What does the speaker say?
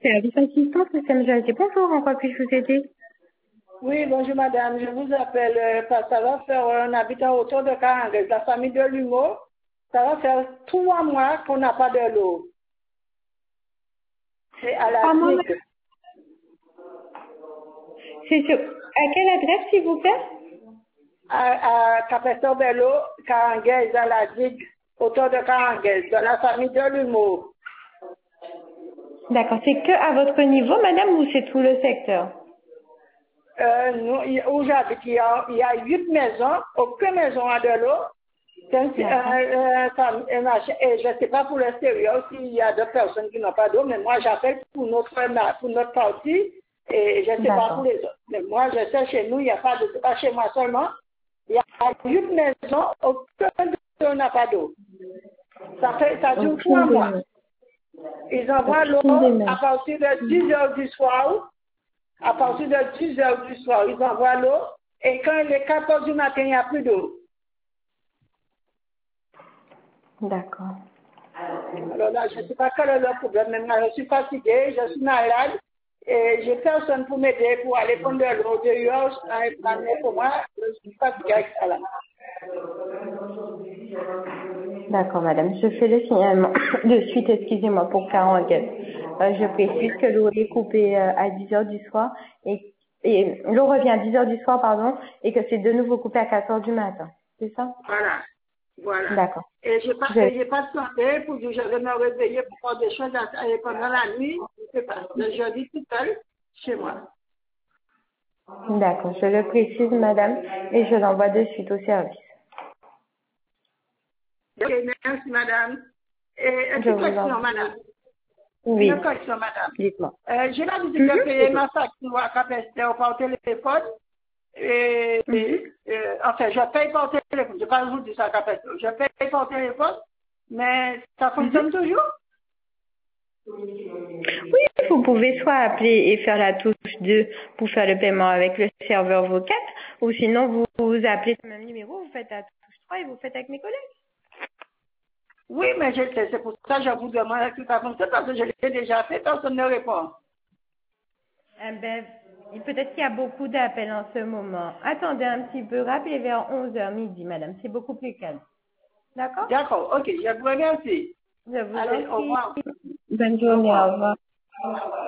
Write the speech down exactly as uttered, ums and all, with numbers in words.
Service assistance, système G A T. Bonjour, en quoi puis-je vous aider? Oui, bonjour madame, je vous appelle euh, parce que ça va faire un habitant autour de quarante, la famille de l'humour. Ça va faire trois mois qu'on n'a pas de l'eau. C'est à la Trois mois, digue, c'est sur... À quelle adresse, s'il vous plaît? à, à Capestor Bello, Caranguez, à la digue, autour de Caranguez, de la famille de l'humour. D'accord, c'est que à votre niveau, madame, ou c'est tout le secteur? Euh, nous, il- où j'habite, il y a, il y a huit maisons, aucune maison a de l'eau. C'est un- D'accord. euh, euh, ça- un machin- et je ne sais pas pour l'extérieur s'il y a d'autres personnes qui n'ont pas d'eau, mais moi j'appelle pour notre, pour notre partie et je ne sais pas pour D'accord. les autres. Mais moi je sais chez nous, il n'y a pas de, c'est pas chez moi seulement, il y a huit maisons, aucune d'eux n'a pas d'eau. Ça fait, ça dure trois Aucune des mois. mains. Ils envoient l'eau Aucune des à mains. partir de dix heures du soir. À partir de dix heures du soir, ils envoient l'eau. Et quand il est quatorze heures du matin, il n'y a plus d'eau. D'accord. Alors là, je ne sais pas quel est le problème. Maintenant, je suis fatiguée, je suis malade. Et j'ai personne pour m'aider pour aller prendre de l'eau dehors. Mais pour moi, je suis fatiguée avec ça là. D'accord, madame. Je fais le signalement de suite, excusez-moi, pour Caranguez. Euh, je précise que l'eau est coupée euh, à dix heures du soir et, et l'eau revient à dix heures du soir, pardon, et que c'est de nouveau coupé à quatre heures du matin. C'est ça? Voilà. Voilà. D'accord. Et je n'ai pas, Je- et j'ai pas de santé pour dire je vais me réveiller pour faire des choses à- et pendant la nuit. Je ne sais pas. Le jeudi tout seul, chez moi. D'accord, je le précise, madame, et je l'envoie de suite au service. Ok, merci madame. Et une Je petite vous en question, prie. madame. Oui, Une question, madame. dites-moi. Euh, j'ai l'habitude de Mhm, payer j'écoute. ma facture à Capesteur par téléphone. Et, Mhm. et, et, enfin, je paye par téléphone. Je ne vais pas vous dire ça à Capesteur. Je paye par téléphone, mais ça Mhm. fonctionne toujours. Oui, vous pouvez soit appeler et faire la touche deux pour faire le paiement avec le serveur vocal, ou sinon vous, vous appelez le même numéro, vous faites la touche trois et vous faites avec mes collègues. Oui, mais je sais, c'est pour ça que je vous demande si ça fonctionne, parce que je l'ai déjà fait, personne ne répond. Eh ben, peut-être qu'il y a beaucoup d'appels en ce moment. Attendez un petit peu, rappelez vers onze heures midi, madame, c'est beaucoup plus calme. D'accord? D'accord, ok, je vous remercie. Je vous en Allez, au prie. revoir. Bonne Au journée, au revoir. revoir.